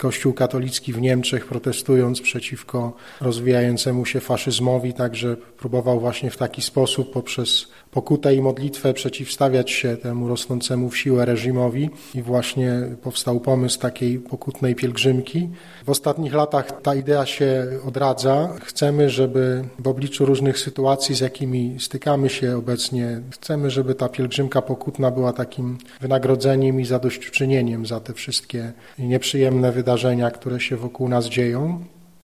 Kościół katolicki w Niemczech, protestując przeciwko rozwijającemu się faszyzmowi, także próbował właśnie w taki sposób poprzez pokutę i modlitwę przeciwstawiać się temu rosnącemu w siłę reżimowi i właśnie powstał pomysł takiej pokutnej pielgrzymki. W ostatnich latach ta idea się odradza. Chcemy, żeby w obliczu różnych sytuacji, z jakimi stykamy się obecnie, chcemy, żeby ta pielgrzymka pokutna była takim wynagrodzeniem i zadośćuczynieniem za te wszystkie nieprzyjemne wydarzenia, które się wokół nas dzieją.